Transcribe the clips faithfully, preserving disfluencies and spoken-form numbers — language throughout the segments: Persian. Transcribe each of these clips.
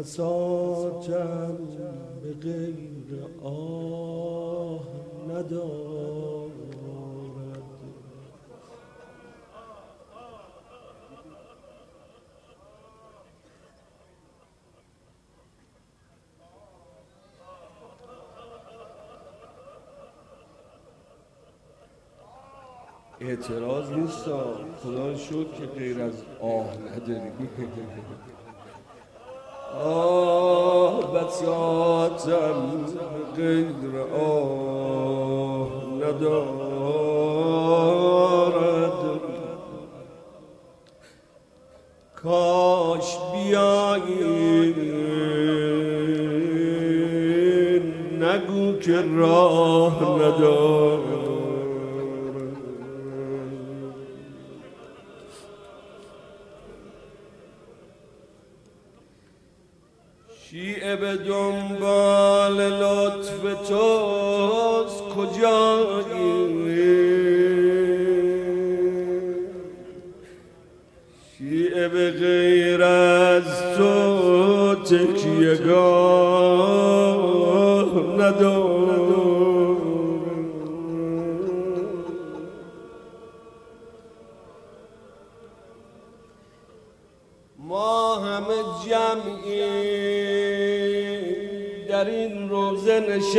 بساطم به غیر آه ندارد. اعتراض نیست، خدا رو شکر که غیر از آه نداریم. آه بساطم غیر آه ندارد. کاش بیایی نگو که راه ندارد. شیعه به دنبال لطف توست کجایی؟ شیعه به غیر از تو تکیه‌گاه ندارد. ما همه جمعی در این روزه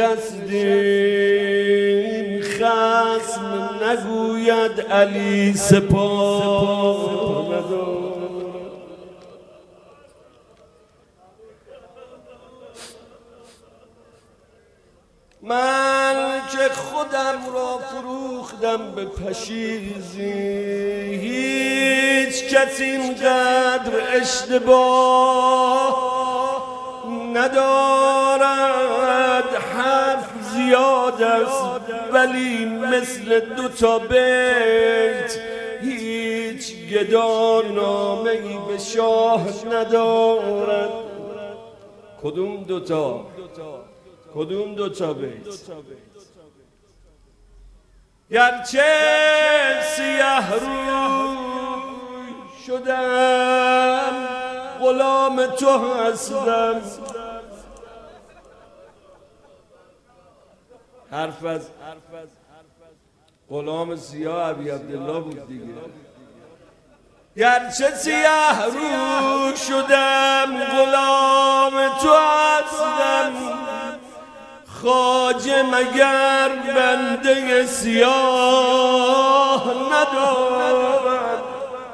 نشستیم، خصم نگوید علی سپاه ندارد. من که خودم را فروختم به پشیزی، هیچ کسی اینقدر اشتباه ندارد. حرف زیاد است ولی مثل دو تا بیت هیچ گدانامه‌ای به شاه ندارد. کدوم دوتا؟ کدوم دوتا بیت؟ گرچه سیه روی شدم غلام تو هستم. حرف از غلام سیاه ابی عبدالله بود دیگه. گرچه سیه روی شدم غلام تو هستم، خواجه مگر بنده سیاه ندارد.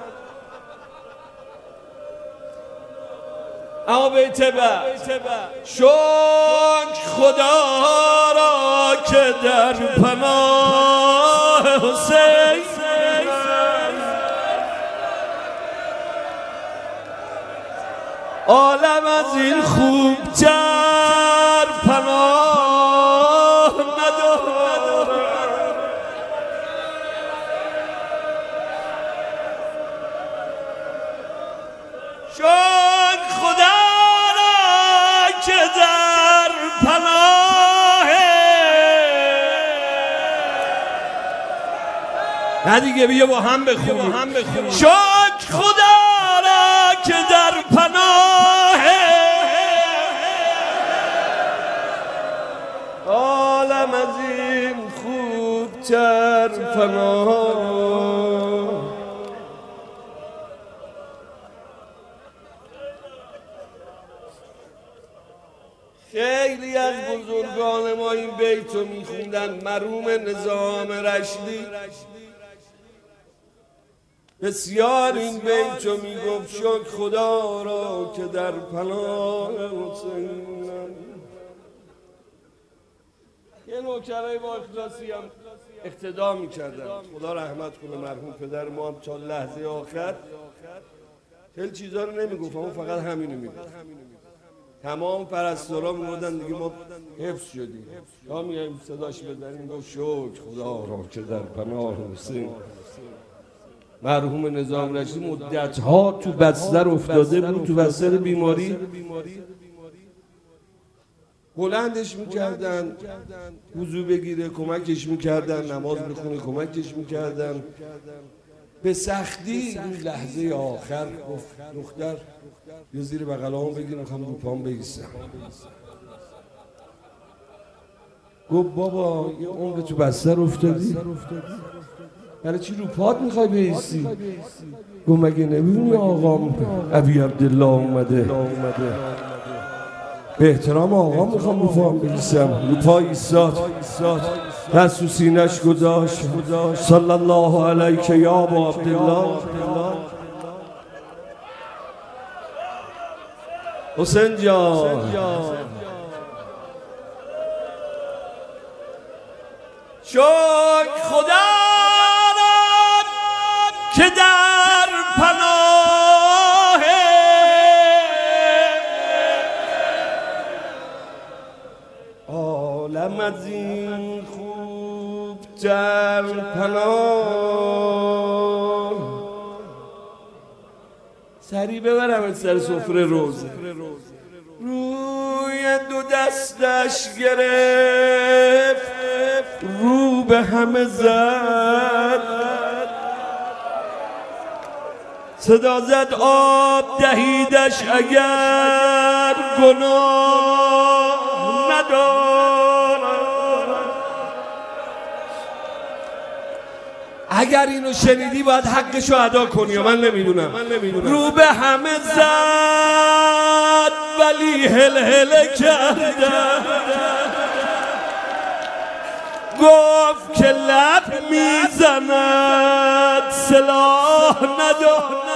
اما بیت بعد شکر خدا را که در پناه حسین عالم از این خوبتر پناه ندارد. شکر خدا را که در پناه نه دیگه بیا با هم بخونیم. شکر خدا را که در پناه عالم از این خوبتر پناه. خیلی از بزرگان ما این بیت رو میخوندن. مرحوم نظام رشدی بسیار این بیت رو میگفت، شکر خدا را که در پناه حسینم. یه نوکرای با اخلاصی هم اقتدا میکردن. خدا رحمت کنه مرحوم پدر ما هم تا لحظه آخر خیلی چیزا رو نمیگفت، اما فقط همینو میگفت. تمام پرستارا میگفتن دیگه ما حفظ شدیم. تا میگیم صداش بزنیم گفت شکر خدا را که در پناه حسین. مرحوم نظام رشدی مدت‌ها تو بستر افتاده بود، تو بستر بیماری. بلندش میکردن وضو بگیره، کمکش میکردن نماز بخونه، کمکش میکردن. به سختی اون لحظه آخر گفت دختر یه زیر بغلام بگیر میخوام رو پام بایستم. گفت بابا یه عمر تو بستر افتادی، برای چی رو پات میخوای بایستی؟ گفت مگه نمیبینی آقام ابی عبدالله اومده، به احترام آقا میخوام رو پام بایستم. رو پا ایستاد، دست تو سینه‌اش گذاشت، صلی الله علیک یا ابا عبدالله. حسین جان شکر خدا که در پناه عالم از این خوب در پناه. سری ببرم سر سفره روزه، روی دو دستش گرفت، رو به همه زد، صدا زد آب دهیدش اگر گناه ندارد. اگر اینو شنیدی باید حقشو ادا کنی یا من نمیدونم. رو به همه زد ولی هل هل کردن، گفت که لب میزند سلاح ندارد.